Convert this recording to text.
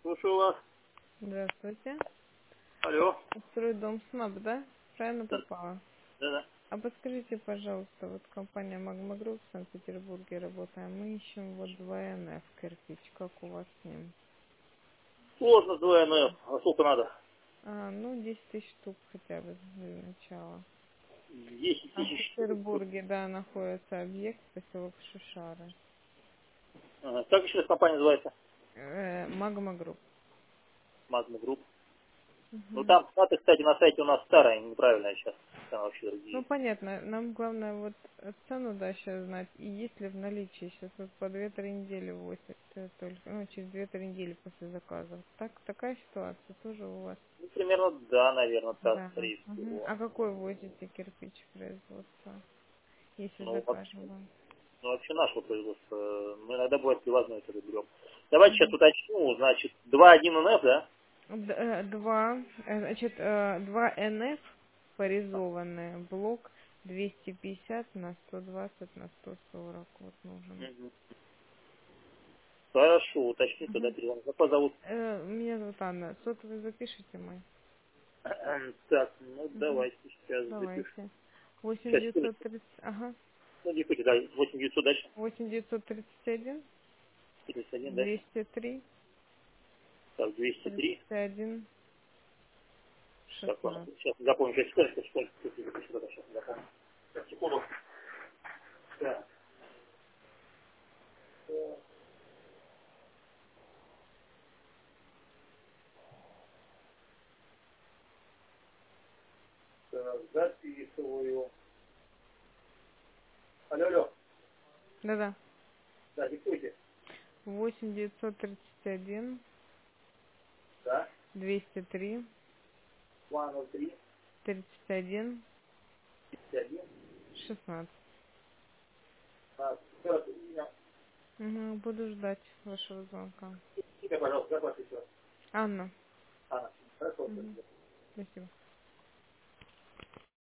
Слушаю вас. Здравствуйте. Алло. Стройдом СНАП, да? Правильно Да, попала? да, да. А подскажите, пожалуйста, вот компания Магма Групп в Санкт-Петербурге работаем. Мы ищем вот 2НФ кирпич. Как у вас с ним? Сложно с ДНФ. А сколько надо? Ну, 10 тысяч штук хотя бы для начала. 10 А в тысяч штук. Петербурге, да, находится объект поселок Шишары. Ага. Как еще эта компания называется? Магма Групп. Магна Групп. Ну Мгм. там статы, кстати, на сайте у нас старая, неправильная сейчас. Там вообще Ну, другие. понятно. Нам главное вот цену, да, сейчас знать. И есть ли в наличии сейчас вот по 2-3 недели возят только, ну, через 2-3 недели после заказа. Такая ситуация тоже у вас. Ну, примерно, да, наверное, так, Да. скорее Мгм. всего. А какой возите кирпич производства, если Ну, закажем вам? вообще нашего производства. Мы иногда бывает привозной это берем. Давайте сейчас Мгм. уточню. Значит, 2.1 НФ, да? Значит, 2 НФ порезованные, блок 250 на 120 на 140 вот нужен. Мгм. Хорошо, уточню, тогда Мгм. перезвоню. Как вас зовут? Меня зовут Анна. Сотовый запишите мой. Так, ну Мгм. давайте сейчас запишу. Давайте. Восемь Сейчас, девятьсот тридцать. Ага. ну, диктуйте, да, 8900 дальше. 8931 51 дальше. 203 Так, 203. 31 Так, ладно, 16. сейчас запомню, сейчас, секундочку, сейчас запомню. Так, секунду. Так, записываю. Алло, алло, Да-да. да, диктуйте. 8931 Да, 203 203, 31 51, 16. 15. Еще раз, имя, Буду ждать вашего звонка. пожалуйста, добавьте еще. Анна. Анна. Хорошо, Мгм. спасибо. Спасибо.